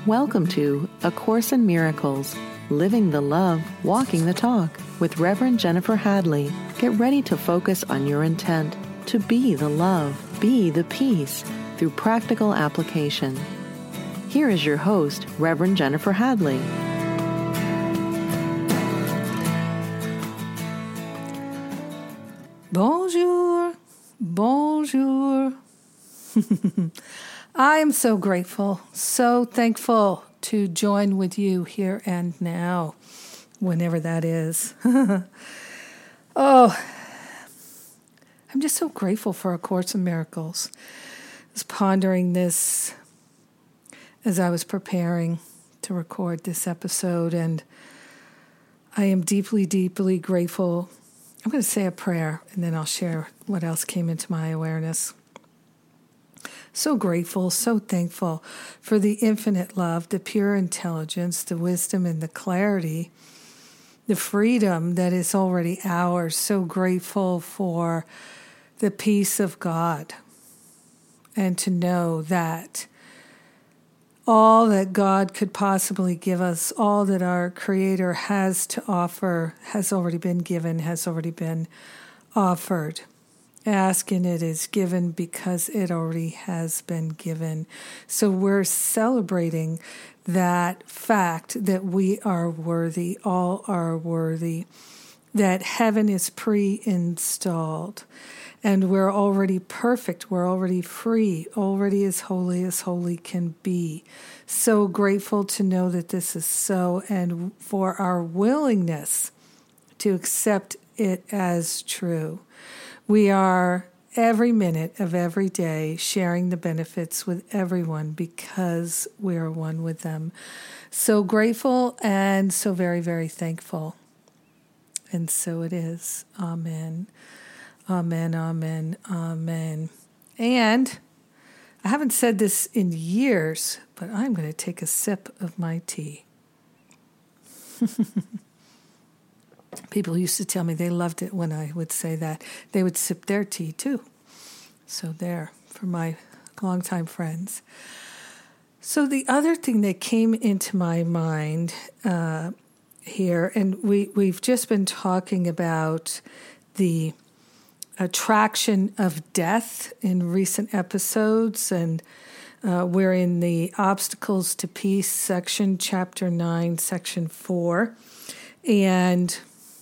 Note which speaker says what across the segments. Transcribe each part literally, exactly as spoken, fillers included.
Speaker 1: Welcome to A Course in Miracles, Living the Love, Walking the Talk with Reverend Jennifer Hadley. Get ready to focus on your intent to be the love, be the peace through practical application. Here is your host, Reverend Jennifer Hadley.
Speaker 2: Bonjour, bonjour. I am so grateful, so thankful to join with you here and now, whenever that is. Oh, I'm just so grateful for A Course in Miracles. I was pondering this as I was preparing to record this episode, and I am deeply, deeply grateful. I'm going to say a prayer, and then I'll share what else came into my awareness. So grateful, so thankful for the infinite love, the pure intelligence, the wisdom and the clarity, the freedom that is already ours. So grateful for the peace of God, and to know that all that God could possibly give us, all that our Creator has to offer, has already been given, has already been offered. Ask and it is given because it already has been given. So we're celebrating that fact that we are worthy, all are worthy, that heaven is pre-installed, and we're already perfect, we're already free, already as holy as holy can be. So grateful to know that this is so, and for our willingness to accept it as true. We are every minute of every day sharing the benefits with everyone because we are one with them. So grateful and so very, very thankful. And so it is. Amen. Amen, amen, amen. And I haven't said this in years, but I'm going to take a sip of my tea. People used to tell me they loved it when I would say that. They would sip their tea too. So there, for my longtime friends. So the other thing that came into my mind uh, here, and we, we've just been talking about the attraction of death in recent episodes, and uh, we're in the Obstacles to Peace section, chapter nine, section four. And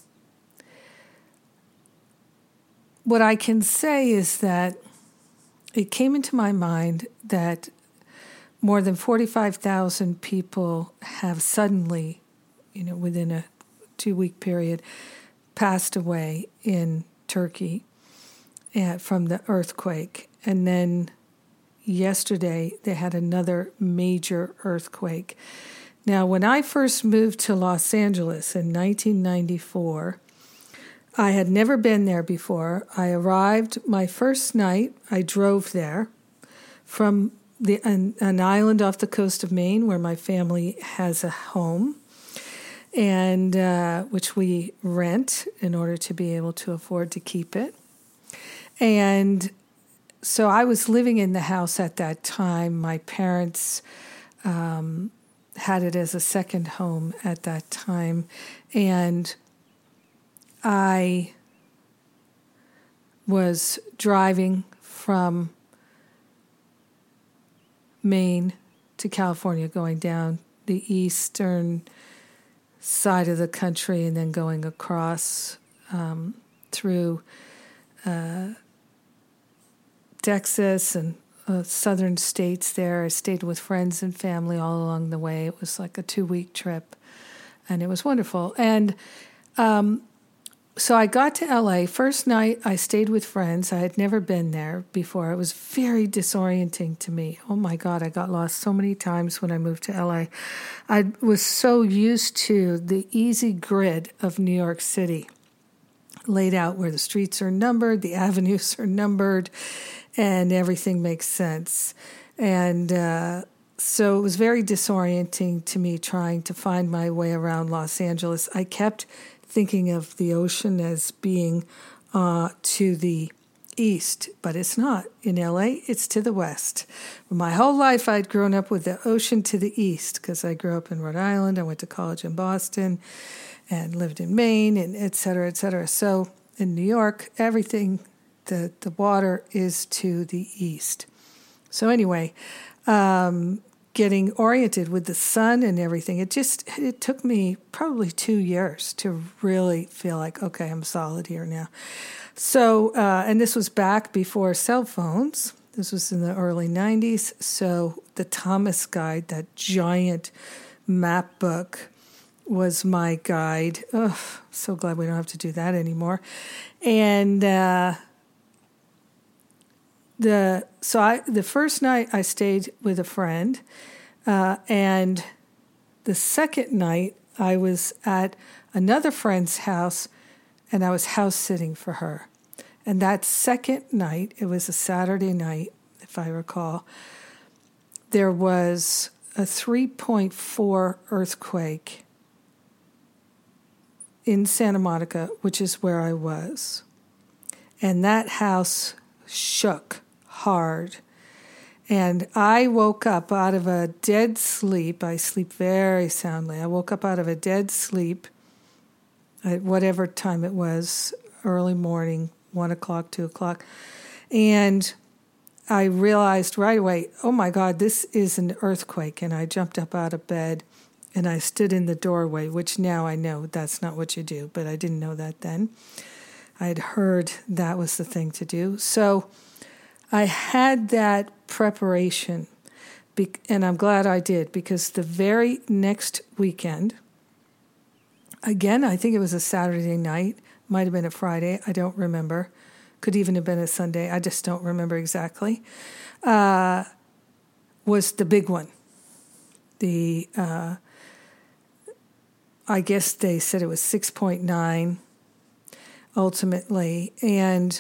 Speaker 2: what I can say is that it came into my mind that more than forty-five thousand people have suddenly, you know, within a two-week period, passed away in Turkey uh, from the earthquake. And then yesterday they had another major earthquake. Now, when I first moved to Los Angeles in nineteen ninety-four, I had never been there before. I arrived my first night. I drove there from the an, an island off the coast of Maine where my family has a home, and uh, which we rent in order to be able to afford to keep it. And so I was living in the house at that time. My parents um, had it as a second home at that time, and I was driving from Maine to California, going down the eastern side of the country and then going across um, through uh, Texas and uh, southern states there. I stayed with friends and family all along the way. It was like a two-week trip, and it was wonderful. And um So I got to L A. First night, I stayed with friends. I had never been there before. It was very disorienting to me. Oh, my God, I got lost so many times when I moved to L A. I was so used to the easy grid of New York City, laid out where the streets are numbered, the avenues are numbered, and everything makes sense. And uh, so it was very disorienting to me trying to find my way around Los Angeles. I kept thinking of the ocean as being uh, to the east, but it's not. In L A, it's to the west. My whole life, I'd grown up with the ocean to the east because I grew up in Rhode Island. I went to college in Boston and lived in Maine, and et cetera, et cetera. So in New York, everything, the, the water is to the east. So anyway, um, getting oriented with the sun and everything, it just, it took me probably two years to really feel like, okay, I'm solid here now. So, uh, and this was back before cell phones. This was in the early nineties. So the Thomas Guide, that giant map book, was my guide. Oh, so glad we don't have to do that anymore. And uh, the so I the first night I stayed with a friend, uh, and the second night I was at another friend's house, and I was house sitting for her. And that second night, it was a Saturday night, if I recall, there was a three point four earthquake in Santa Monica, which is where I was. And that house shook hard. And I woke up out of a dead sleep. I sleep very soundly. I woke up out of a dead sleep at whatever time it was, early morning, one o'clock, two o'clock. And I realized right away, oh my God, this is an earthquake. And I jumped up out of bed and I stood in the doorway, which now I know that's not what you do, but I didn't know that then. I had heard that was the thing to do. So I had that preparation, and I'm glad I did, because the very next weekend, again, I think it was a Saturday night, might have been a Friday, I don't remember. Could even have been a Sunday, I just don't remember exactly, uh, was the big one. The, uh, I guess they said it was six point nine ultimately, and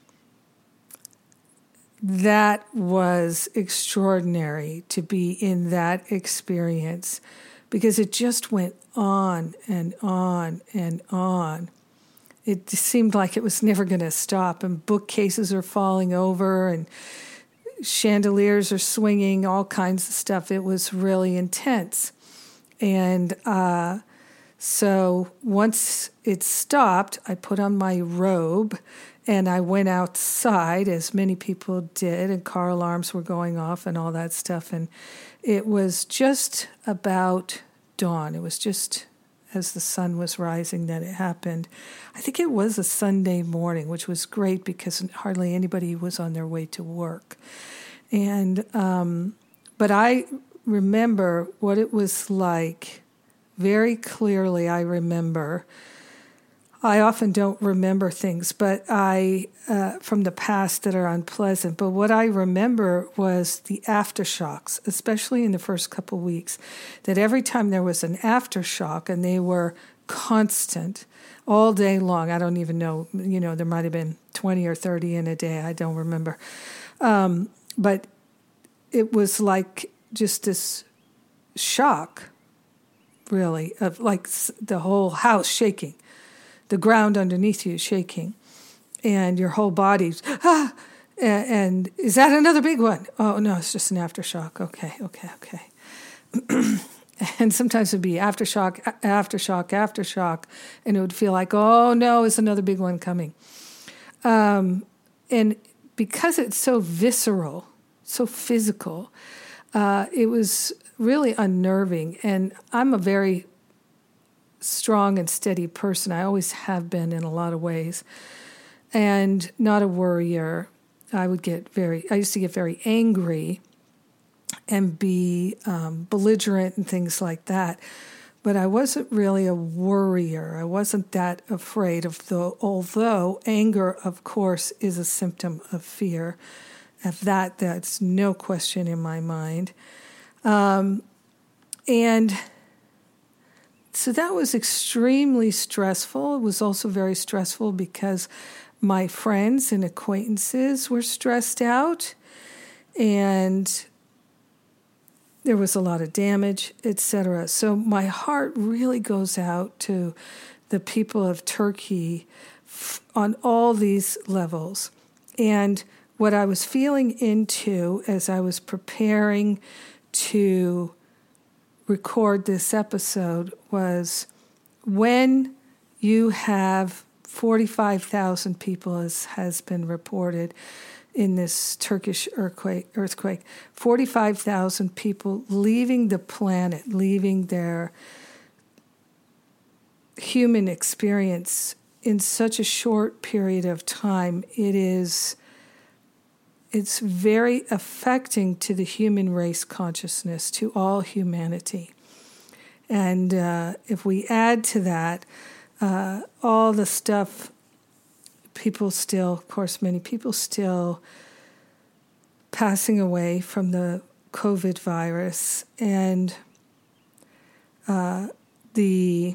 Speaker 2: that was extraordinary to be in that experience, because it just went on and on and on. It seemed like it was never going to stop, and bookcases are falling over and chandeliers are swinging, all kinds of stuff. It was really intense. And uh, so once it stopped, I put on my robe and I went outside, as many people did, and car alarms were going off and all that stuff. And it was just about dawn. It was just as the sun was rising that it happened. I think it was a Sunday morning, which was great because hardly anybody was on their way to work. And um, but I remember what it was like very clearly. I remember. I often don't remember things, but I uh, from the past that are unpleasant. But what I remember was the aftershocks, especially in the first couple of weeks, that every time there was an aftershock, and they were constant all day long. I don't even know, you know, there might have been twenty or thirty in a day. I don't remember. Um, but it was like just this shock, really, of like the whole house shaking. The ground underneath you is shaking, and your whole body's, ah, and, and is that another big one? Oh, no, it's just an aftershock. Okay, okay, okay. And sometimes it'd be aftershock, aftershock, aftershock, and it would feel like, oh, no, it's another big one coming. Um, and because it's so visceral, so physical, uh, it was really unnerving. And I'm a very strong and steady person. I always have been in a lot of ways, and not a worrier. I would get very, I used to get very angry and be um, belligerent and things like that. But I wasn't really a worrier. I wasn't that afraid of the, although anger, of course, is a symptom of fear. Of that, that's no question in my mind. Um, and So that was extremely stressful. It was also very stressful because my friends and acquaintances were stressed out, and there was a lot of damage, et cetera. So my heart really goes out to the people of Turkey on all these levels. And what I was feeling into as I was preparing to record this episode was when you have forty-five thousand people, as has been reported in this Turkish earthquake, earthquake, forty-five thousand people leaving the planet, leaving their human experience in such a short period of time, it is it's very affecting to the human race consciousness, to all humanity. And uh, if we add to that uh, all the stuff, people still, of course, many people still passing away from the COVID virus, and uh, the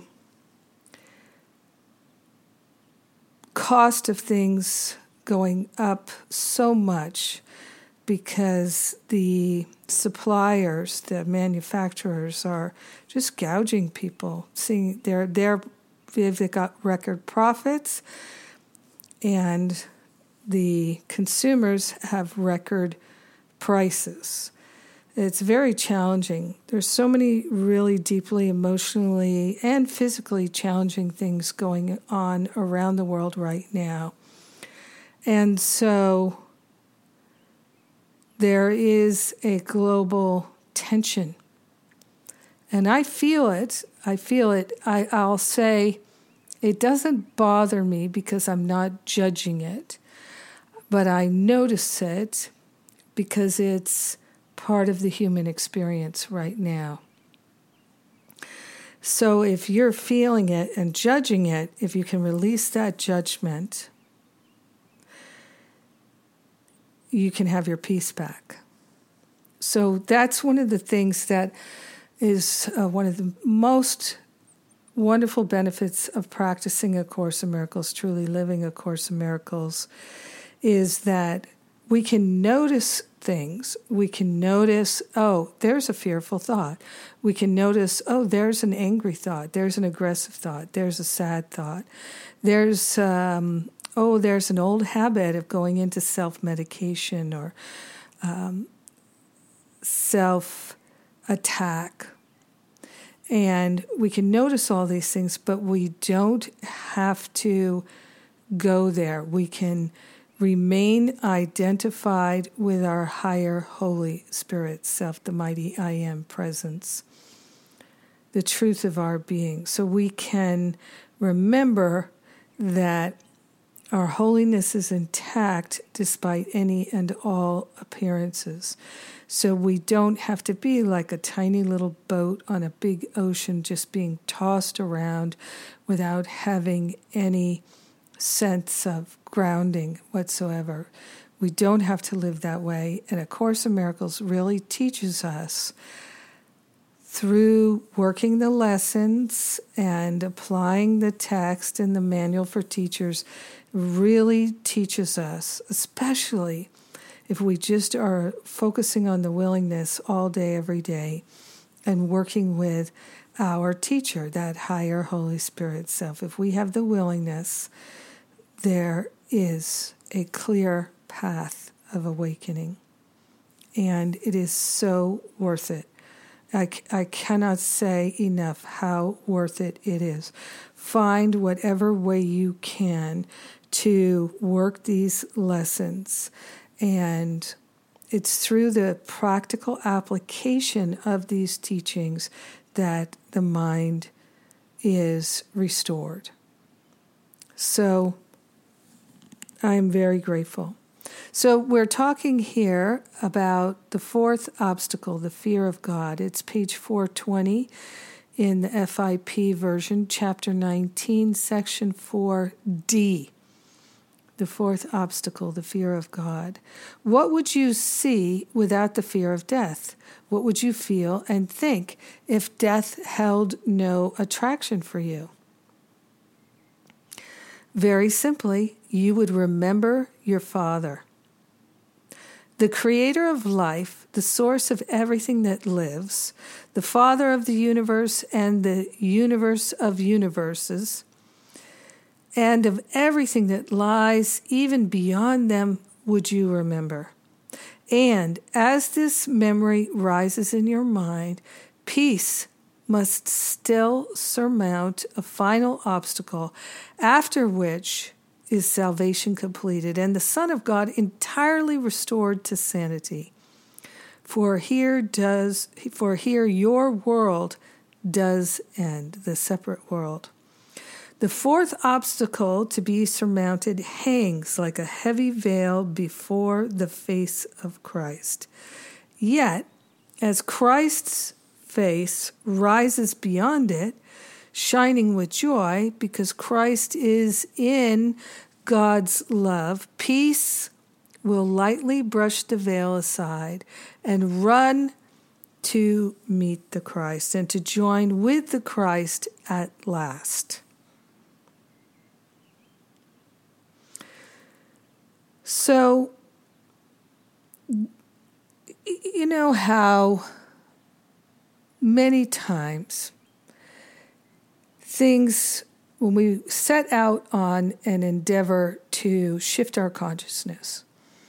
Speaker 2: cost of things going up so much because the suppliers, the manufacturers are just gouging people. Seeing they're they're they've got record profits, and the consumers have record prices. It's very challenging. There's so many really deeply emotionally and physically challenging things going on around the world right now. And so there is a global tension. And I feel it. I feel it. I, I'll say it doesn't bother me because I'm not judging it. But I notice it because it's part of the human experience right now. So if you're feeling it and judging it, if you can release that judgment, you can have your peace back. So that's one of the things that is uh, one of the most wonderful benefits of practicing A Course in Miracles, truly living A Course in Miracles, is that we can notice things. We can notice, oh, there's a fearful thought. We can notice, oh, there's an angry thought. There's an aggressive thought. There's a sad thought. There's, um, oh, there's an old habit of going into self-medication or um, self-attack. And we can notice all these things, but we don't have to go there. We can remain identified with our higher Holy Spirit self, the mighty I Am presence, the truth of our being. So we can remember that our holiness is intact despite any and all appearances. So we don't have to be like a tiny little boat on a big ocean just being tossed around without having any sense of grounding whatsoever. We don't have to live that way. And A Course in Miracles really teaches us, through working the lessons and applying the text in the Manual for Teachers, really teaches us, especially if we just are focusing on the willingness all day, every day, and working with our teacher, that higher Holy Spirit self. If we have the willingness, there is a clear path of awakening. And it is so worth it. I, I cannot say enough how worth it it is. Find whatever way you can to work these lessons. And it's through the practical application of these teachings that the mind is restored. So I'm very grateful. So we're talking here about the fourth obstacle, the fear of God. It's page four twenty in the F I P version, chapter nineteen, section four D. The fourth obstacle, the fear of God. What would you see without the fear of death? What would you feel and think if death held no attraction for you? Very simply, you would remember your Father. The creator of life, the source of everything that lives, the Father of the universe and the universe of universes, and of everything that lies even beyond them would you remember. And as this memory rises in your mind, peace must still surmount a final obstacle, after which is salvation completed and the Son of God entirely restored to sanity. For here does, for here your world does end, the separate world. The fourth obstacle to be surmounted hangs like a heavy veil before the face of Christ. Yet, as Christ's face rises beyond it, shining with joy, because Christ is in God's love, peace will lightly brush the veil aside and run to meet the Christ and to join with the Christ at last. So, you know how many times things, when we set out on an endeavor to shift our consciousness,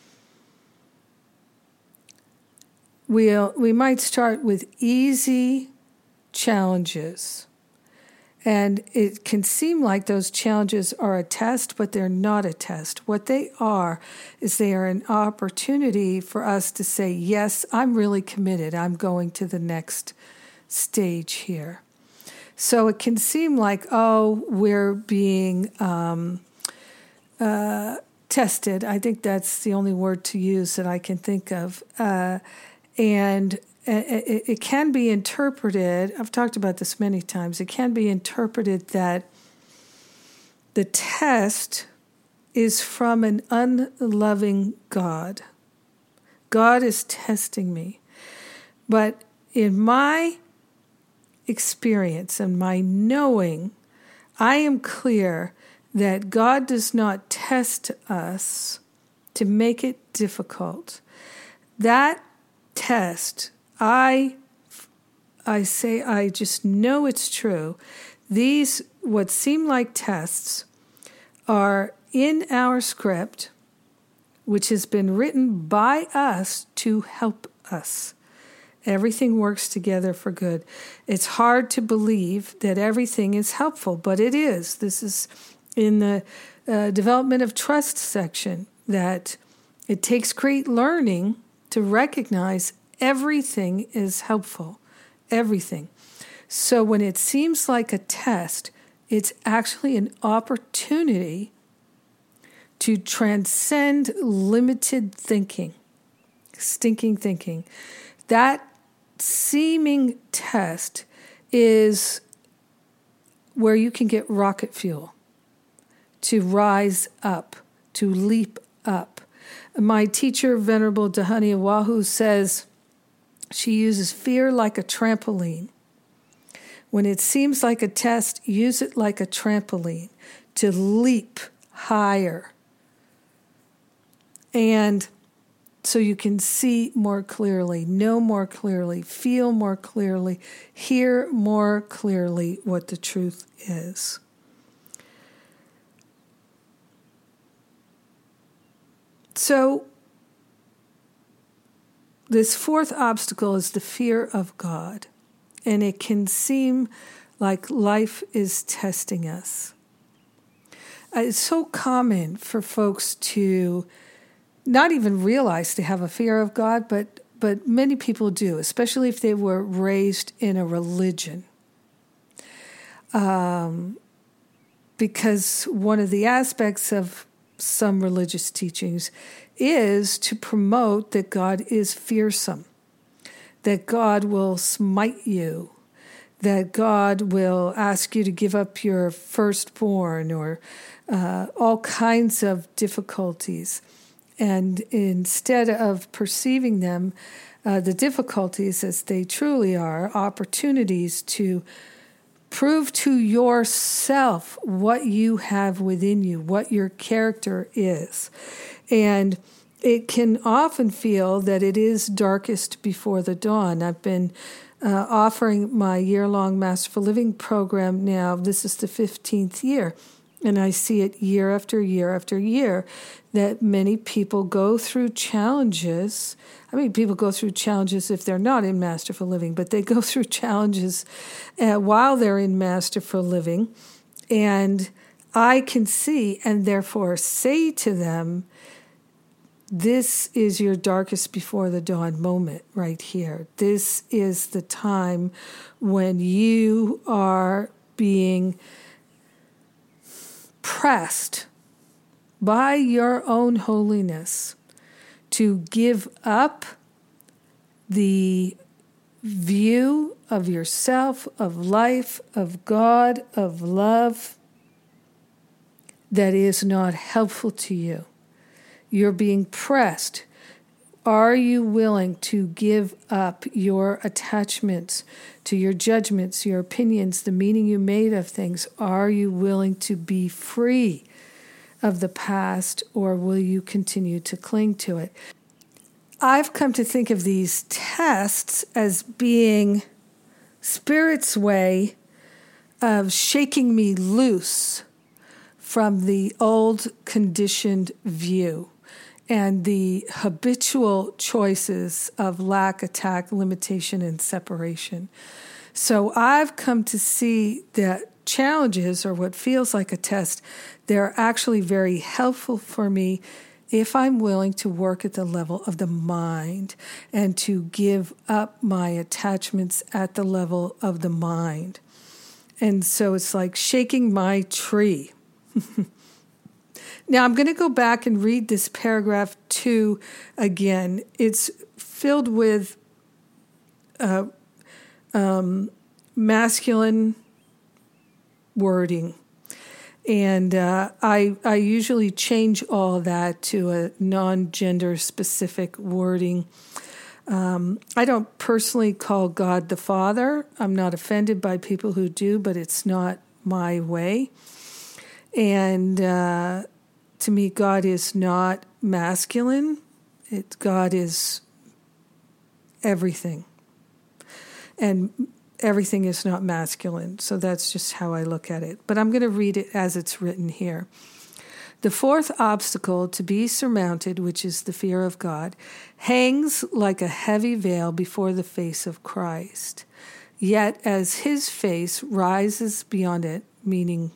Speaker 2: we'll, we might start with easy challenges. And it can seem like those challenges are a test, but they're not a test. What they are is they are an opportunity for us to say, yes, I'm really committed. I'm going to the next stage here. So it can seem like, oh, we're being um, uh, tested. I think that's the only word to use that I can think of. Uh, and It, it can be interpreted, I've talked about this many times, it can be interpreted that the test is from an unloving God. God is testing me. But in my experience and my knowing, I am clear that God does not test us to make it difficult. That test, I I say, I just know it's true. These, what seem like tests, are in our script, which has been written by us to help us. Everything works together for good. It's hard to believe that everything is helpful, but it is. This is in the uh, development of trust section, that it takes great learning to recognize everything is helpful. Everything. So when it seems like a test, it's actually an opportunity to transcend limited thinking, stinking thinking. That seeming test is where you can get rocket fuel to rise up, to leap up. My teacher, Venerable Dahani Awahu, says she uses fear like a trampoline. When it seems like a test, use it like a trampoline to leap higher. And so you can see more clearly, know more clearly, feel more clearly, hear more clearly what the truth is. So this fourth obstacle is the fear of God. And it can seem like life is testing us. It's so common for folks to not even realize they have a fear of God, but, but many people do, especially if they were raised in a religion. Um, because one of the aspects of some religious teachings is to promote that God is fearsome, that God will smite you, that God will ask you to give up your firstborn, or uh, all kinds of difficulties. And instead of perceiving them, uh, the difficulties as they truly are, opportunities to prove to yourself what you have within you, what your character is. And it can often feel that it is darkest before the dawn. I've been uh, offering my year-long Masterful Living program now. This is the fifteenth year. And I see it year after year after year that many people go through challenges. I mean, people go through challenges if they're not in Masterful Living, but they go through challenges uh, while they're in Masterful Living. And I can see and therefore say to them, this is your darkest before the dawn moment right here. This is the time when you are being pressed by your own holiness to give up the view of yourself, of life, of God, of love that is not helpful to you. You're being pressed. Are you willing to give up your attachments to your judgments, your opinions, the meaning you made of things? Are you willing to be free of the past, or will you continue to cling to it? I've come to think of these tests as being Spirit's way of shaking me loose from the old conditioned view and the habitual choices of lack, attack, limitation, and separation. So I've come to see that challenges, or what feels like a test, they're actually very helpful for me if I'm willing to work at the level of the mind and to give up my attachments at the level of the mind. And so it's like shaking my tree. Now, I'm going to go back and read this paragraph two again. It's filled with uh, um, masculine wording. And uh, I, I usually change all that to a non-gender specific wording. Um, I don't personally call God the Father. I'm not offended by people who do, but it's not my way. And uh, to me, God is not masculine. It, God is everything. And everything is not masculine. So that's just how I look at it. But I'm going to read it as it's written here. The fourth obstacle to be surmounted, which is the fear of God, hangs like a heavy veil before the face of Christ. Yet as his face rises beyond it, meaning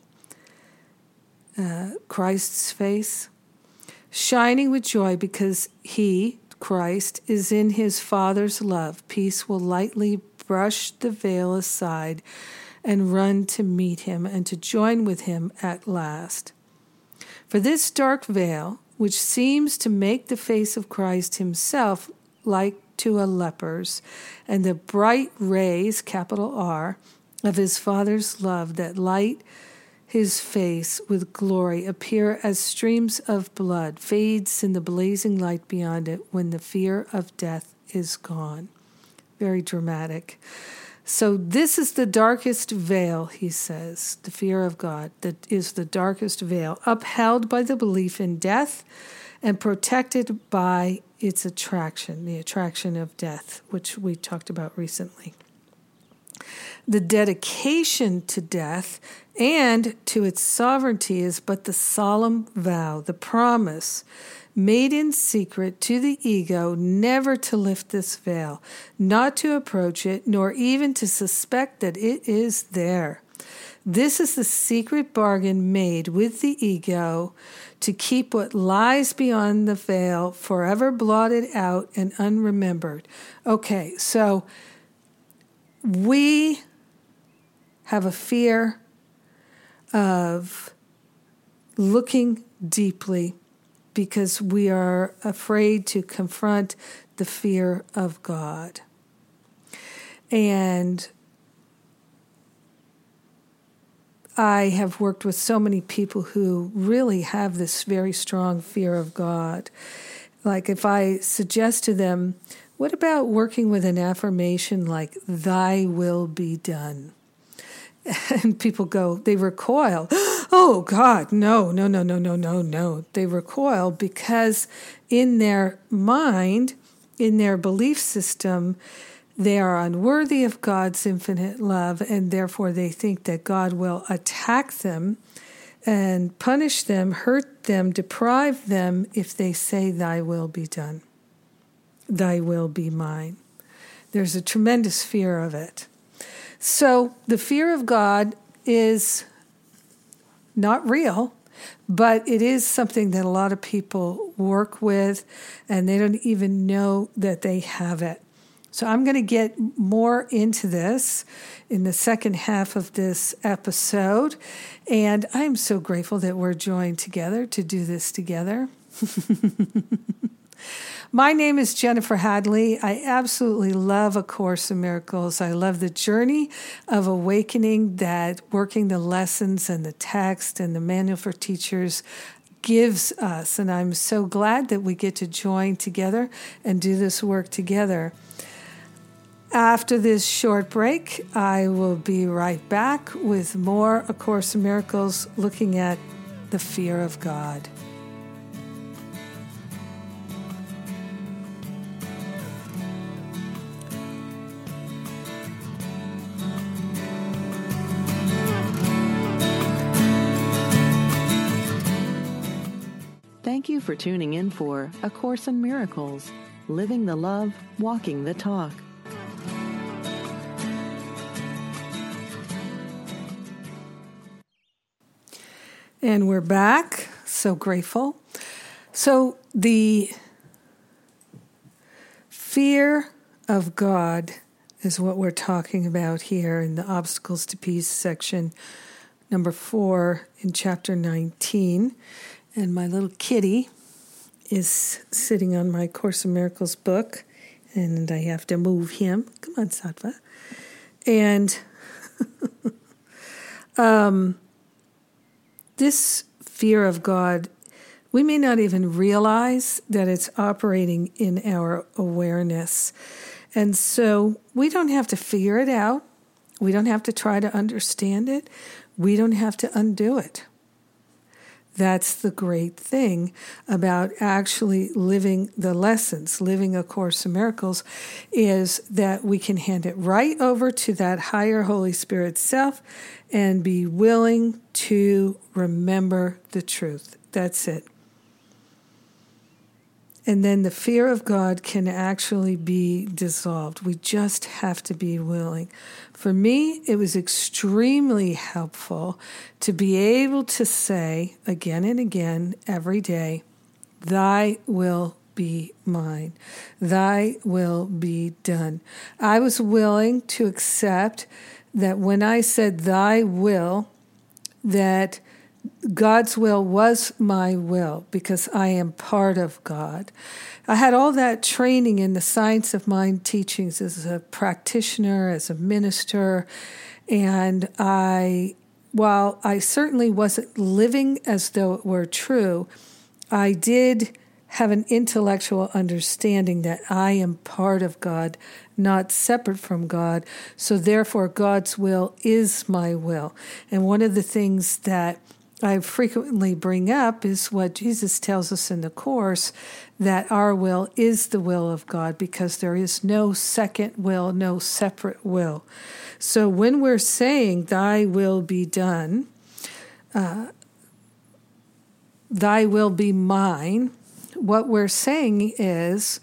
Speaker 2: uh, Christ's face, shining with joy because he, Christ, is in his Father's love, peace will lightly brush the veil aside and run to meet him and to join with him at last. For this dark veil, which seems to make the face of Christ himself like to a leper's, and the bright rays, capital R, of his Father's love that light his face with glory appear as streams of blood, fades in the blazing light beyond it when the fear of death is gone. Very dramatic. So this is the darkest veil, he says, the fear of God, that is the darkest veil, upheld by the belief in death and protected by its attraction, the attraction of death, which we talked about recently. The dedication to death and to its sovereignty is but the solemn vow, the promise made in secret to the ego never to lift this veil, not to approach it, nor even to suspect that it is there. This is the secret bargain made with the ego to keep what lies beyond the veil forever blotted out and unremembered. Okay, so we have a fear of looking deeply because we are afraid to confront the fear of God. And I have worked with so many people who really have this very strong fear of God. Like if I suggest to them, what about working with an affirmation like, thy will be done? And people go, they recoil. Oh, God, no, no, no, no, no, no, no. They recoil because in their mind, in their belief system, they are unworthy of God's infinite love, and therefore they think that God will attack them and punish them, hurt them, deprive them if they say, thy will be done. Thy will be mine. There's a tremendous fear of it. So the fear of God is not real, but it is something that a lot of people work with, and they don't even know that they have it. So I'm going to get more into this in the second half of this episode, and I'm so grateful that we're joined together to do this together. My name is Jennifer Hadley. I absolutely love A Course in Miracles. I love the journey of awakening that working the lessons and the text and the manual for teachers gives us. And I'm so glad that we get to join together and do this work together. After this short break, I will be right back with more A Course in Miracles, looking at the fear of God.
Speaker 1: Thank you for tuning in for A Course in Miracles, Living the Love, Walking the Talk.
Speaker 2: And we're back. So grateful. So the fear of God is what we're talking about here in the Obstacles to Peace section, number four in chapter nineteen. And my little kitty is sitting on my Course in Miracles book, and I have to move him. Come on, Sattva. And um, this fear of God, we may not even realize that it's operating in our awareness. And so we don't have to figure it out. We don't have to try to understand it. We don't have to undo it. That's the great thing about actually living the lessons, living A Course in Miracles, is that we can hand it right over to that higher Holy Spirit self and be willing to remember the truth. That's it. And then the fear of God can actually be dissolved. We just have to be willing. For me, it was extremely helpful to be able to say again and again every day, thy will be mine. Thy will be done. I was willing to accept that when I said thy will, that God's will was my will because I am part of God. I had all that training in the Science of Mind teachings as a practitioner, as a minister, and I, while I certainly wasn't living as though it were true, I did have an intellectual understanding that I am part of God, not separate from God, so therefore God's will is my will. And one of the things that I frequently bring up is what Jesus tells us in the Course, that our will is the will of God because there is no second will, no separate will. So when we're saying, thy will be done, uh, thy will be mine, what we're saying is,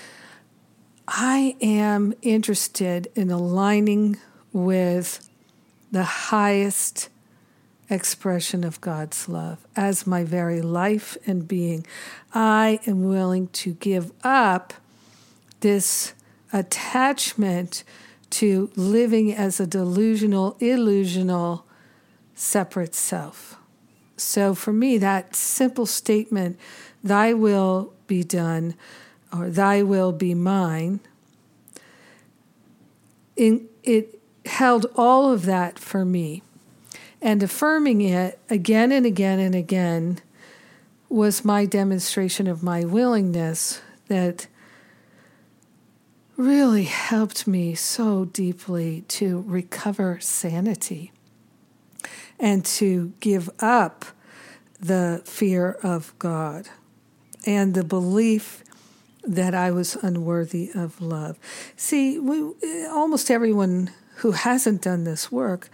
Speaker 2: I am interested in aligning with the highest expression of God's love as my very life and being. I am willing to give up this attachment to living as a delusional, illusional, separate self. So for me, that simple statement, thy will be done, or thy will be mine, in, it held all of that for me. And affirming it again and again and again was my demonstration of my willingness that really helped me so deeply to recover sanity and to give up the fear of God and the belief that I was unworthy of love. See, we, almost everyone who hasn't done this work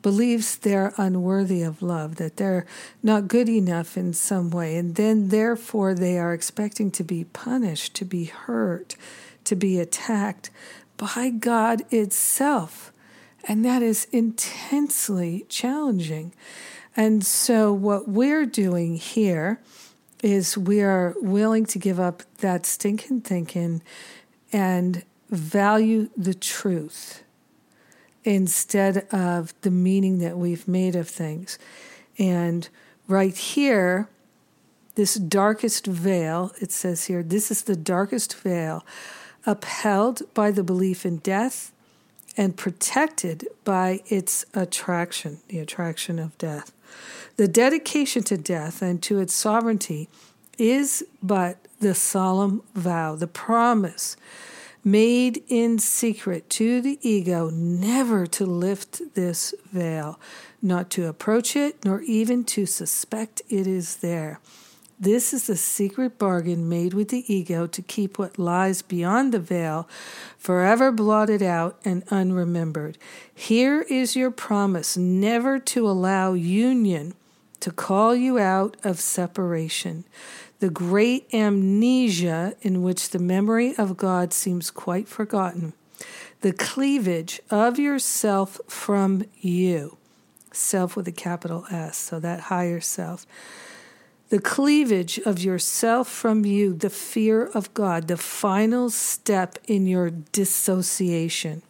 Speaker 2: believes they're unworthy of love, that they're not good enough in some way, and then therefore they are expecting to be punished, to be hurt, to be attacked by God itself. And that is intensely challenging. And so what we're doing here is we are willing to give up that stinking thinking and value the truth instead of the meaning that we've made of things. And right here, this darkest veil, it says here, this is the darkest veil, upheld by the belief in death and protected by its attraction, the attraction of death. The dedication to death and to its sovereignty is but the solemn vow, the promise made in secret to the ego never to lift this veil, not to approach it, nor even to suspect it is there. This is the secret bargain made with the ego to keep what lies beyond the veil forever blotted out and unremembered. Here is your promise never to allow union to call you out of separation, the great amnesia in which the memory of God seems quite forgotten, the cleavage of yourself from you, self with a capital S, so that higher self, the cleavage of yourself from you, the fear of God, the final step in your dissociation.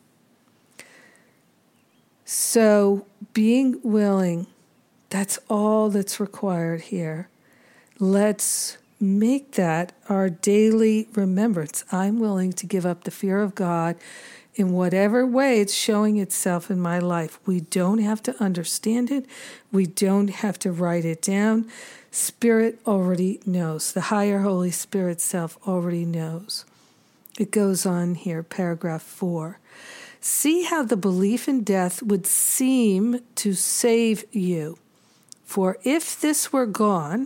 Speaker 2: So being willing, that's all that's required here. Let's make that our daily remembrance. I'm willing to give up the fear of God in whatever way it's showing itself in my life. We don't have to understand it. We don't have to write it down. Spirit already knows. The higher Holy Spirit self already knows. It goes on here, paragraph four. See how the belief in death would seem to save you. For if this were gone,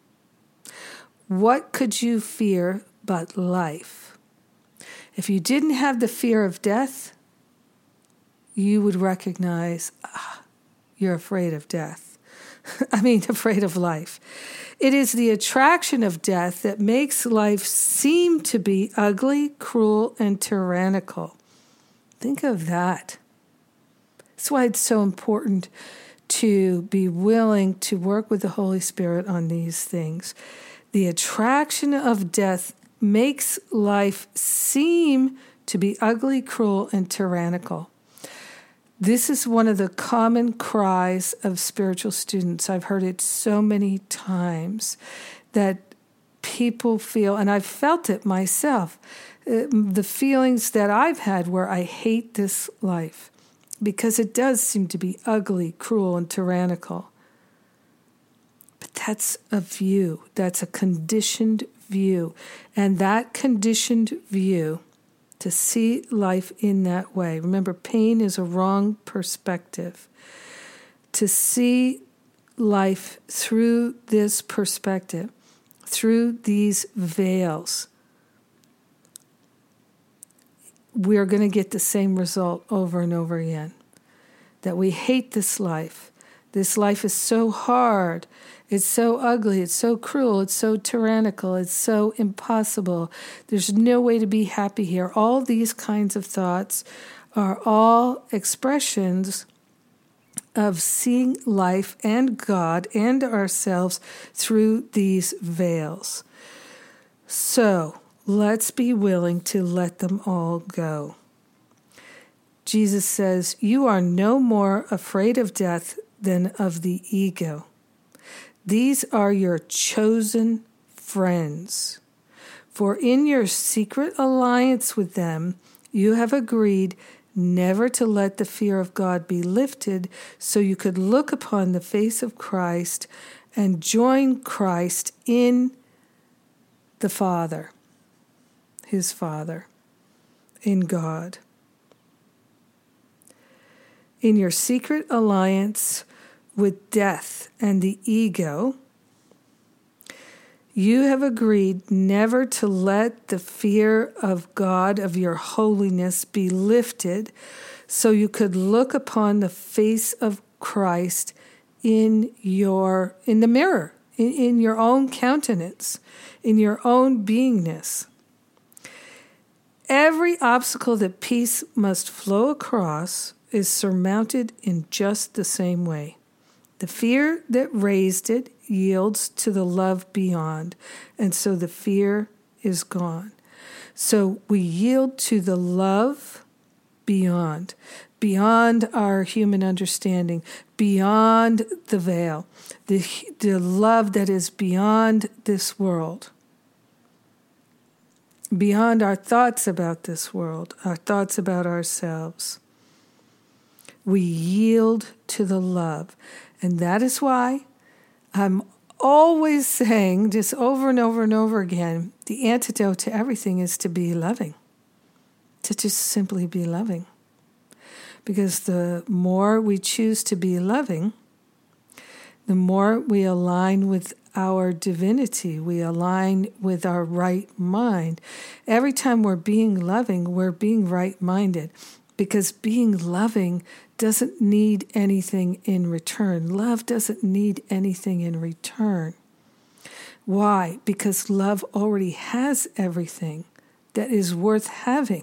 Speaker 2: what could you fear but life? If you didn't have the fear of death, you would recognize, ah, you're afraid of death. I mean, afraid of life. It is the attraction of death that makes life seem to be ugly, cruel, and tyrannical. Think of that. That's why it's so important to be willing to work with the Holy Spirit on these things. The attraction of death makes life seem to be ugly, cruel, and tyrannical. This is one of the common cries of spiritual students. I've heard it so many times that people feel, and I've felt it myself, uh, the feelings that I've had where I hate this life because it does seem to be ugly, cruel, and tyrannical. But that's a view. That's a conditioned view. And that conditioned view, to see life in that way. Remember, pain is a wrong perspective. To see life through this perspective, through these veils, we're going to get the same result over and over again. That we hate this life. This life is so hard. It's so ugly. It's so cruel. It's so tyrannical. It's so impossible. There's no way to be happy here. All these kinds of thoughts are all expressions of seeing life and God and ourselves through these veils. So let's be willing to let them all go. Jesus says, you are no more afraid of death than of the ego. These are your chosen friends. For in your secret alliance with them, you have agreed never to let the fear of God be lifted, so you could look upon the face of Christ and join Christ in the Father, his Father, in God. In your secret alliance with death and the ego, you have agreed never to let the fear of God, of your holiness, be lifted, so you could look upon the face of Christ in your in the mirror, in, in your own countenance, in your own beingness. Every obstacle that peace must flow across is surmounted in just the same way. The fear that raised it yields to the love beyond, and so the fear is gone. So we yield to the love beyond, beyond our human understanding, beyond the veil, the, the love that is beyond this world, beyond our thoughts about this world, our thoughts about ourselves. We yield to the love. And that is why I'm always saying, just over and over and over again, the antidote to everything is to be loving, to just simply be loving. Because the more we choose to be loving, the more we align with our divinity, we align with our right mind. Every time we're being loving, we're being right-minded, because being loving doesn't need anything in return. Love doesn't need anything in return. Why? Because love already has everything that is worth having.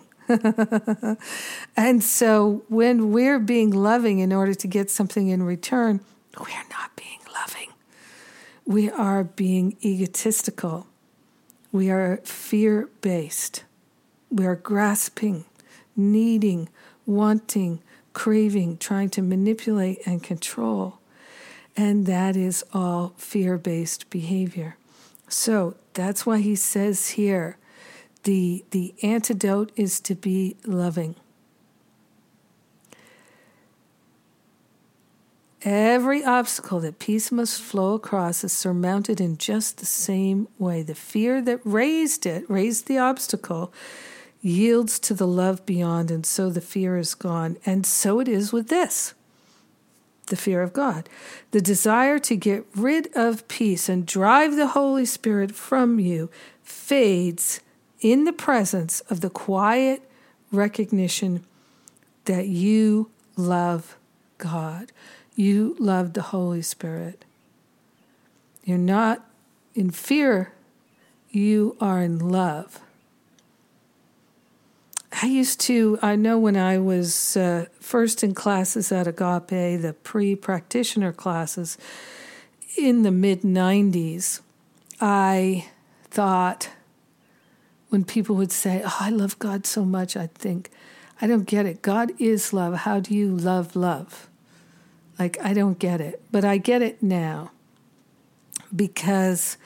Speaker 2: And so when we're being loving in order to get something in return, we're not being loving. We are being egotistical. We are fear-based. We are grasping, needing, wanting, craving, trying to manipulate and control. And that is all fear-based behavior. So that's why he says here, the, the antidote is to be loving. Every obstacle that peace must flow across is surmounted in just the same way. The fear that raised it, raised the obstacle, yields to the love beyond, and so the fear is gone. And so it is with this, the fear of God. The desire to get rid of peace and drive the Holy Spirit from you fades in the presence of the quiet recognition that you love God. You love the Holy Spirit. You're not in fear, you are in love. I used to, I know when I was uh, first in classes at Agape, the pre-practitioner classes, in the mid nineties, I thought when people would say, oh, I love God so much, I'd think, I don't get it. God is love. How do you love love? Like, I don't get it. But I get it now because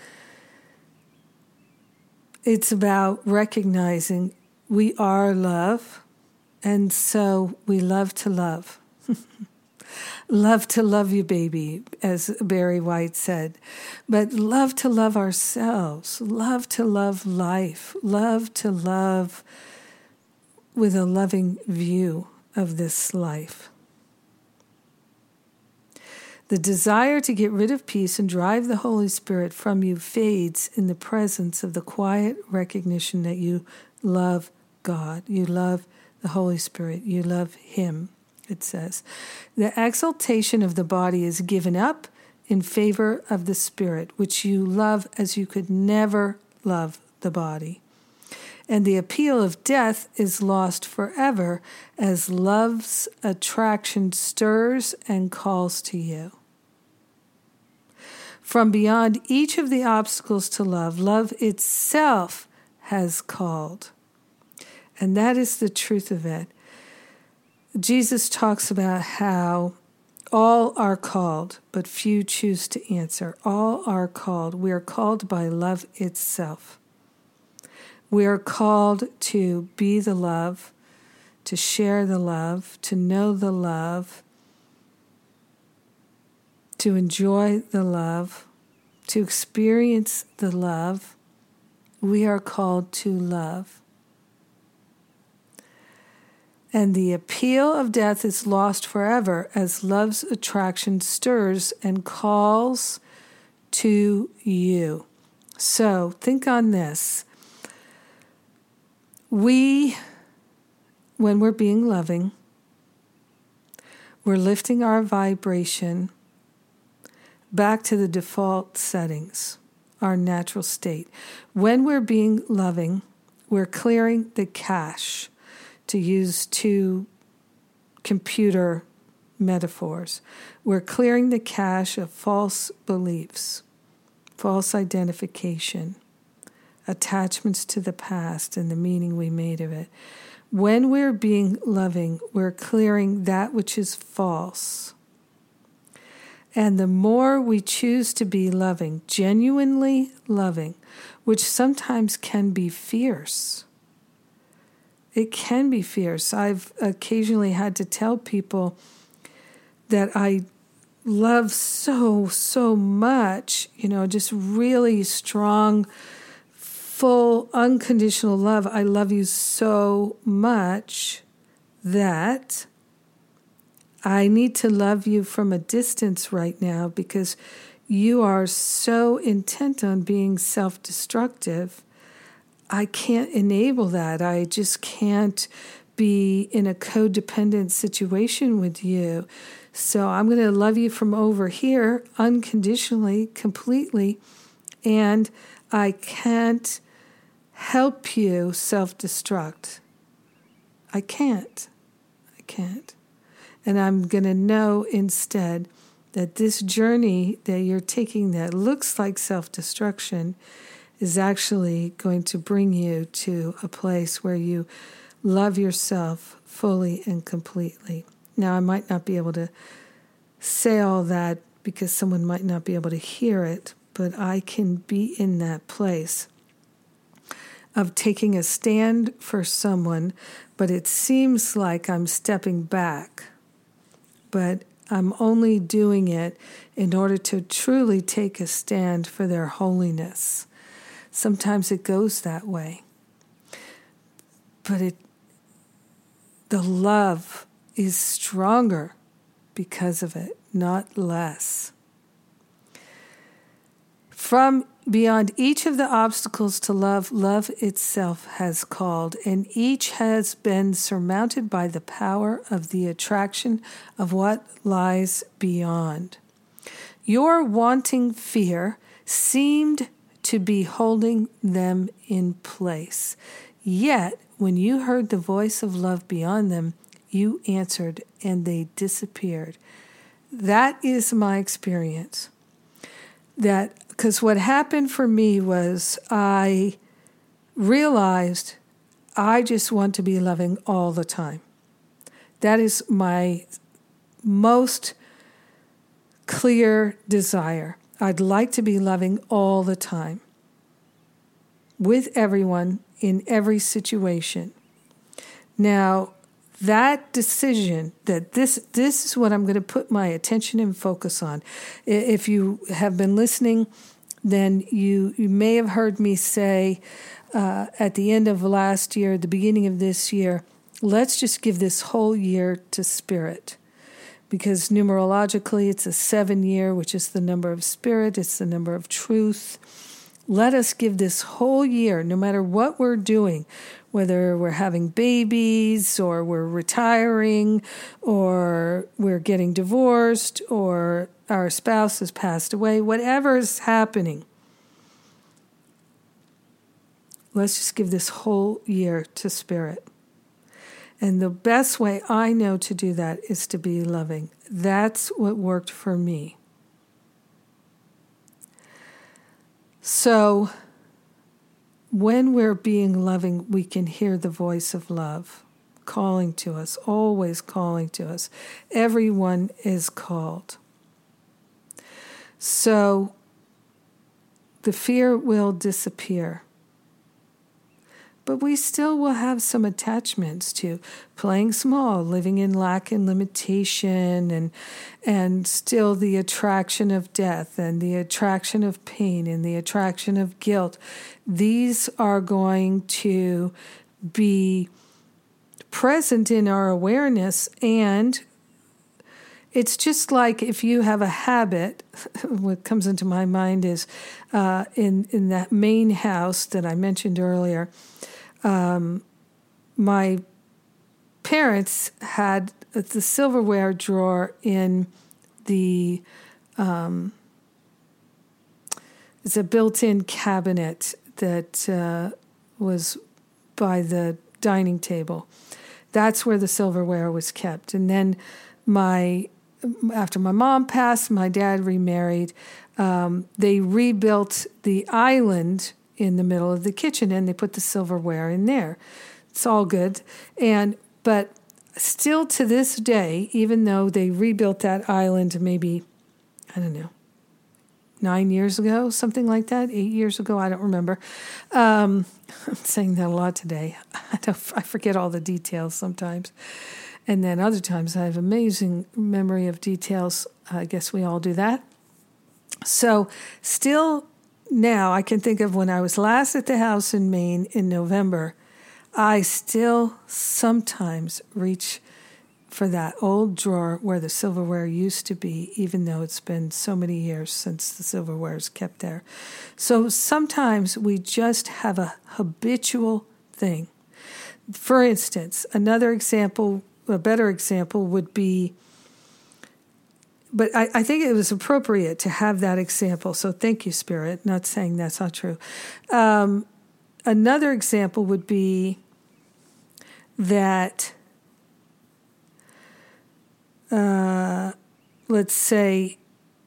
Speaker 2: it's about recognizing we are love, and so we love to love. Love to love you, baby, as Barry White said. But love to love ourselves. Love to love life. Love to love with a loving view of this life. The desire to get rid of peace and drive the Holy Spirit from you fades in the presence of the quiet recognition that you love God. You love the Holy Spirit. You love Him, it says. The exaltation of the body is given up in favor of the Spirit, which you love as you could never love the body. And the appeal of death is lost forever as love's attraction stirs and calls to you. From beyond each of the obstacles to love, love itself has called. And that is the truth of it. Jesus talks about how all are called, but few choose to answer. All are called. We are called by love itself. We are called to be the love, to share the love, to know the love, to enjoy the love, to experience the love. We are called to love. And the appeal of death is lost forever as love's attraction stirs and calls to you. So think on this. We, when we're being loving, we're lifting our vibration back to the default settings, our natural state. When we're being loving, we're clearing the cache, to use two computer metaphors. We're clearing the cache of false beliefs, false identification, attachments to the past and the meaning we made of it. When we're being loving, we're clearing that which is false. And the more we choose to be loving, genuinely loving, which sometimes can be fierce. It can be fierce. I've occasionally had to tell people that I love so, so much, you know, just really strong, full, unconditional love. I love you so much that I need to love you from a distance right now because you are so intent on being self-destructive. I can't enable that. I just can't be in a codependent situation with you. So I'm going to love you from over here unconditionally, completely, and I can't help you self-destruct. I can't. I can't. And I'm going to know instead that this journey that you're taking that looks like self-destruction is actually going to bring you to a place where you love yourself fully and completely. Now, I might not be able to say all that because someone might not be able to hear it, but I can be in that place of taking a stand for someone, but it seems like I'm stepping back. But I'm only doing it in order to truly take a stand for their holiness. Sometimes it goes that way. But it, the love is stronger because of it, not less. From beyond each of the obstacles to love, love itself has called, and each has been surmounted by the power of the attraction of what lies beyond. Your wanting fear seemed to be holding them in place. Yet, when you heard the voice of love beyond them, you answered and they disappeared. That is my experience. That because what happened for me was I realized I just want to be loving all the time. That is my most clear desire. I'd like to be loving all the time with everyone in every situation. Now, that decision that this this is what I'm going to put my attention and focus on. If you have been listening, then you, you may have heard me say uh, at the end of last year, the beginning of this year, let's just give this whole year to Spirit. Because numerologically, it's a seven year, which is the number of Spirit. It's the number of truth. Let us give this whole year, no matter what we're doing, whether we're having babies or we're retiring or we're getting divorced or our spouse has passed away, whatever is happening, let's just give this whole year to Spirit. And the best way I know to do that is to be loving. That's what worked for me. So when we're being loving, we can hear the voice of love calling to us, always calling to us. Everyone is called. So the fear will disappear. But we still will have some attachments to playing small, living in lack and limitation, and and still the attraction of death and the attraction of pain and the attraction of guilt. These are going to be present in our awareness, and it's just like if you have a habit. What comes into my mind is uh, in, in that main house that I mentioned earlier, Um, my parents had the silverware drawer in the, um, it's a built-in cabinet that uh, was by the dining table. That's where the silverware was kept. And then my, after my mom passed, my dad remarried. Um, they rebuilt the island in the middle of the kitchen, and they put the silverware in there. It's all good. And but still to this day, even though they rebuilt that island maybe, I don't know, nine years ago, something like that, eight years ago, I don't remember. Um, I'm saying that a lot today. I, don't, I forget all the details sometimes. And then other times I have amazing memory of details. I guess we all do that. So still now I can think of when I was last at the house in Maine in November, I still sometimes reach for that old drawer where the silverware used to be, even though it's been so many years since the silverware is kept there. So sometimes we just have a habitual thing. For instance, another example, a better example would be, but I, I think it was appropriate to have that example. So thank you, Spirit. Not saying that's not true. Um, another example would be that, uh, let's say,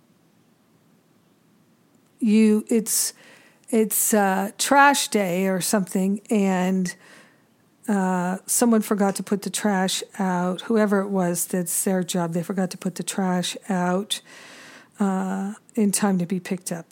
Speaker 2: you it's it's uh, trash day or something, and uh, someone forgot to put the trash out. Whoever it was, that's their job. They forgot to put the trash out uh, in time to be picked up.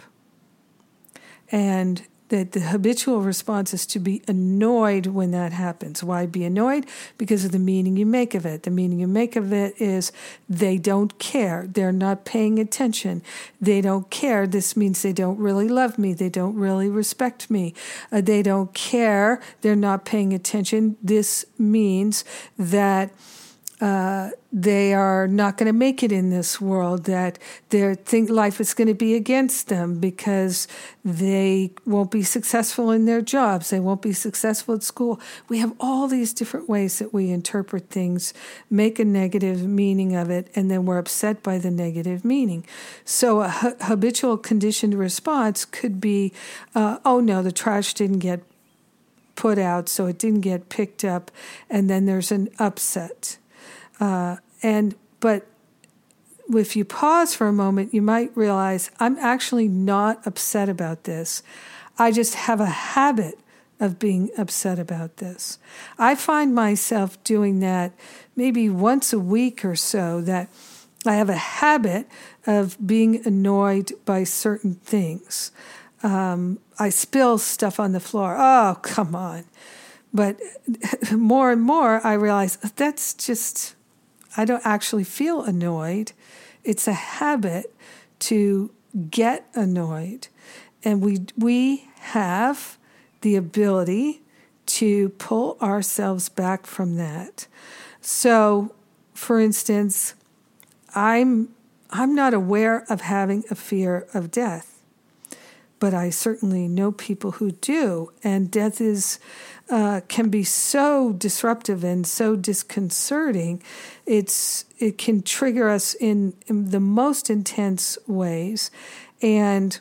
Speaker 2: And that the habitual response is to be annoyed when that happens. Why be annoyed? Because of the meaning you make of it. The meaning you make of it is they don't care. They're not paying attention. They don't care. This means they don't really love me. They don't really respect me. Uh, they don't care. They're not paying attention. This means that Uh, they are not going to make it in this world, that they think life is going to be against them because they won't be successful in their jobs. They won't be successful at school. We have all these different ways that we interpret things, make a negative meaning of it, and then we're upset by the negative meaning. So a ha- habitual conditioned response could be, uh, oh no, the trash didn't get put out, so it didn't get picked up, and then there's an upset. Uh, and but if you pause for a moment, you might realize I'm actually not upset about this. I just have a habit of being upset about this. I find myself doing that maybe once a week or so, that I have a habit of being annoyed by certain things. Um, I spill stuff on the floor. Oh, come on. But more and more I realize that's just... I don't actually feel annoyed. It's a habit to get annoyed. And we we have the ability to pull ourselves back from that. So, for instance, I'm I'm not aware of having a fear of death, but I certainly know people who do, and death is uh, can be so disruptive and so disconcerting. It's it can trigger us in, in the most intense ways, and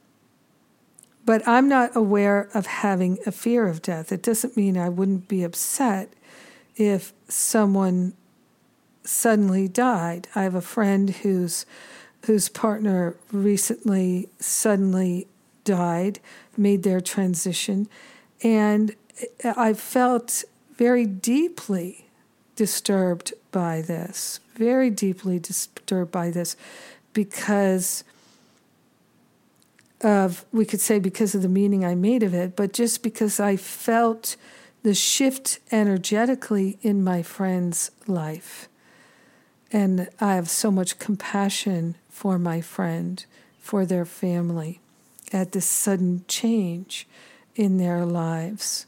Speaker 2: but I'm not aware of having a fear of death. It doesn't mean I wouldn't be upset if someone suddenly died. I have a friend whose whose partner recently suddenly died, made their transition, and I felt very deeply disturbed by this, very deeply disturbed by this because of, we could say because of the meaning I made of it, but just because I felt the shift energetically in my friend's life. And I have so much compassion for my friend, for their family, at this sudden change in their lives,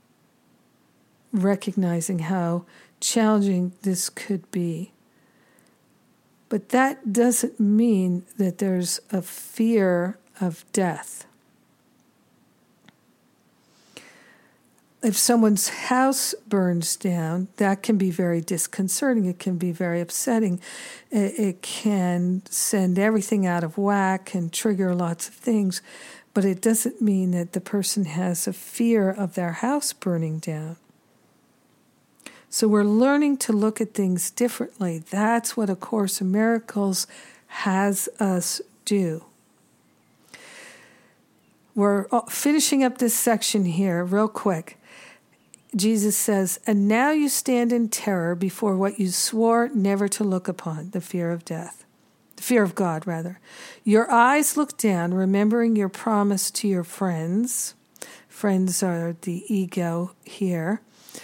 Speaker 2: recognizing how challenging this could be. But that doesn't mean that there's a fear of death. if someone's house burns down, that can be very disconcerting. It can be very upsetting. It, it can send everything out of whack and trigger lots of things. But it doesn't mean that the person has a fear of their house burning down. So we're learning to look at things differently. That's what A Course in Miracles has us do. We're finishing up this section here real quick. Jesus says, and now you stand in terror before what you swore never to look upon, the fear of death. The fear of God, rather. Your eyes look down, remembering your promise to your friends. Friends are the ego here.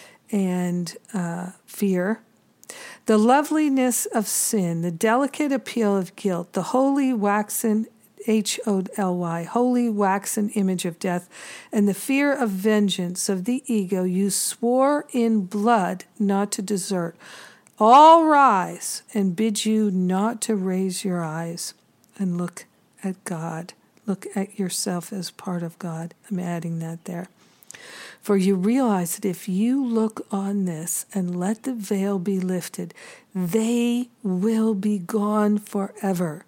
Speaker 2: And uh, fear. The loveliness of sin, the delicate appeal of guilt, the holy waxen, H O L Y, holy waxen image of death, and the fear of vengeance of the ego you swore in blood not to desert, all rise and bid you not to raise your eyes and look at God. Look at yourself as part of God. I'm adding that there. For you realize that if you look on this and let the veil be lifted, they will be gone forever.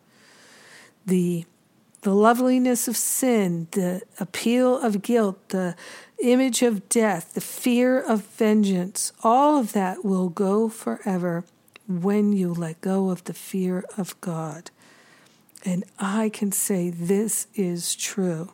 Speaker 2: The The loveliness of sin, the appeal of guilt, the image of death, the fear of vengeance, all of that will go forever when you let go of the fear of God. And I can say this is true.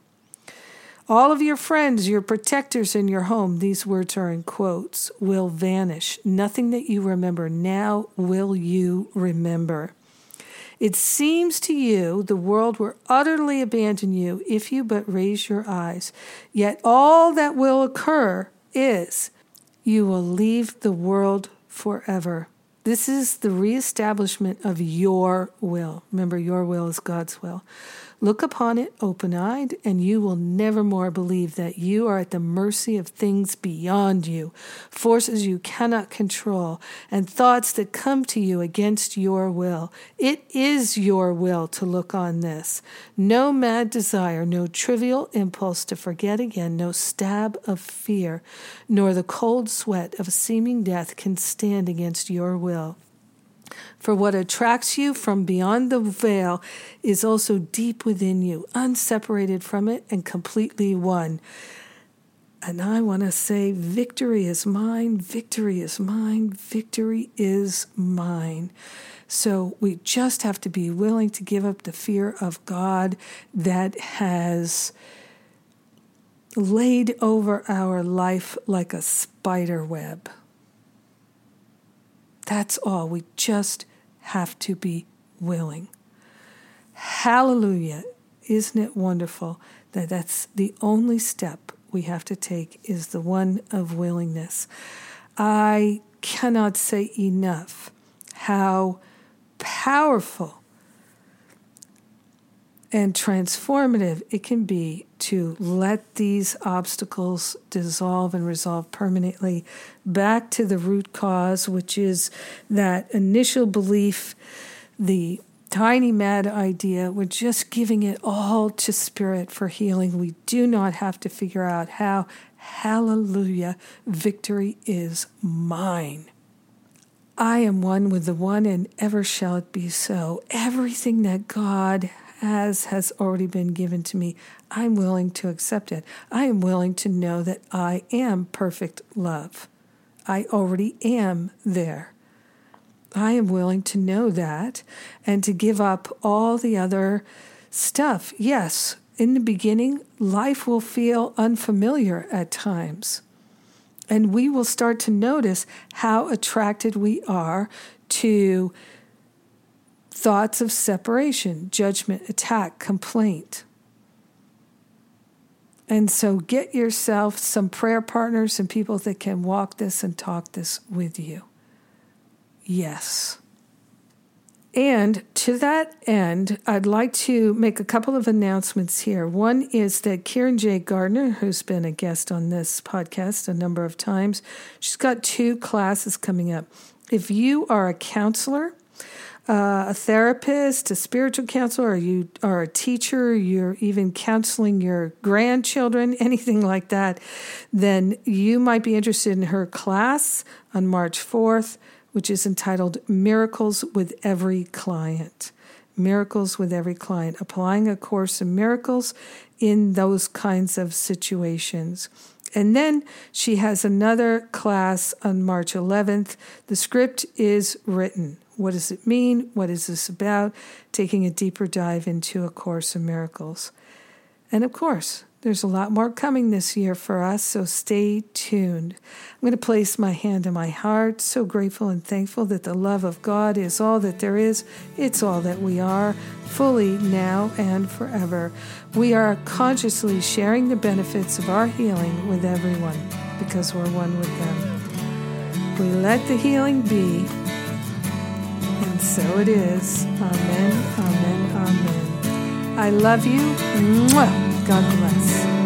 Speaker 2: All of your friends, your protectors in your home, these words are in quotes, will vanish. Nothing that you remember now will you remember. It seems to you the world will utterly abandon you if you but raise your eyes. Yet all that will occur is you will leave the world forever. This is the reestablishment of your will. Remember, your will is God's will. Look upon it open-eyed, and you will never more believe that you are at the mercy of things beyond you, forces you cannot control, and thoughts that come to you against your will. It is your will to look on this. No mad desire, no trivial impulse to forget again, no stab of fear, nor the cold sweat of seeming death can stand against your will. For what attracts you from beyond the veil is also deep within you, unseparated from it and completely one. And I want to say, victory is mine, victory is mine, victory is mine. So we just have to be willing to give up the fear of God that has laid over our life like a spider web. That's all. We just have to be willing. Hallelujah. Isn't it wonderful that that's the only step we have to take, is the one of willingness. I cannot say enough how powerful and transformative it can be to let these obstacles dissolve and resolve permanently back to the root cause, which is that initial belief, the tiny mad idea. We're just giving it all to Spirit for healing. We do not have to figure out how. Hallelujah. Victory is mine. I am one with the one, and ever shall it be so. Everything that God has has already been given to me. I'm willing to accept it. I am willing to know that I am perfect love. I already am there. I am willing to know that and to give up all the other stuff. Yes, in the beginning, life will feel unfamiliar at times. And we will start to notice how attracted we are to thoughts of separation, judgment, attack, complaint. And so get yourself some prayer partners and people that can walk this and talk this with you. Yes. And to that end, I'd like to make a couple of announcements here. One is that Karen J. Gardner, who's been a guest on this podcast a number of times, she's got two classes coming up. If you are a counselor, uh, a therapist, a spiritual counselor, or you are a teacher, you're even counseling your grandchildren, anything like that, then you might be interested in her class on March fourth, which is entitled Miracles with Every Client. Miracles with Every Client, applying A Course in Miracles in those kinds of situations. And then she has another class on March eleventh. The script is written. What does it mean? What is this about? Taking a deeper dive into A Course in Miracles. And of course, there's a lot more coming this year for us, so stay tuned. I'm going to place my hand on my heart, so grateful and thankful that the love of God is all that there is. It's all that we are, fully now and forever. We are consciously sharing the benefits of our healing with everyone because we're one with them. We let the healing be, and so it is. Amen, amen, amen. I love you. Mwah. God bless.